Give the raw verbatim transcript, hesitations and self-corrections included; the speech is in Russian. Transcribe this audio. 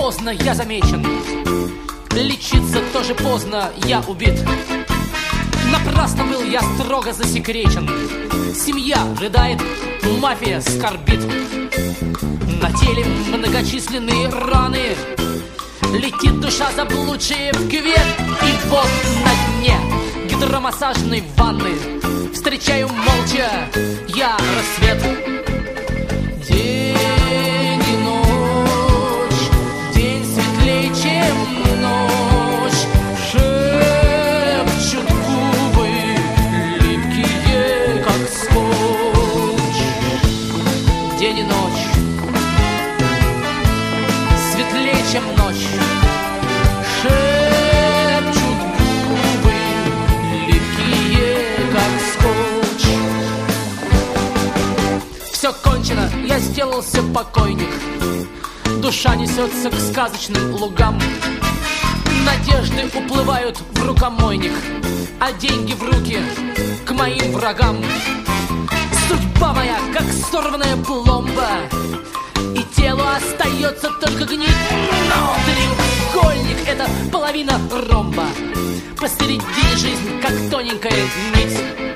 поздно, я замечен. Лечиться тоже поздно, я убит. Напрасно был я строго засекречен. Семья рыдает, мафия скорбит. На теле многочисленные раны. Летит душа заблудшая в кювет. И вот на дне гидромассажной ванны встречаю молча я рассвет. День и ночь, день светлее, чем ночь. Шепчут губы, липкие, как скотч. День и ночь, светлее, чем ночь. Шепчут губы, липкие, как скотч. Все кончено, я сделался покойник. Душа несется к сказочным лугам. Надежды уплывают в рукомойник, а деньги в руки к моим врагам. Судьба моя, как сорванная пломба, и телу остается только гнить. Но треугольник — это половина ромба. Посередине жизнь, как тоненькая нить.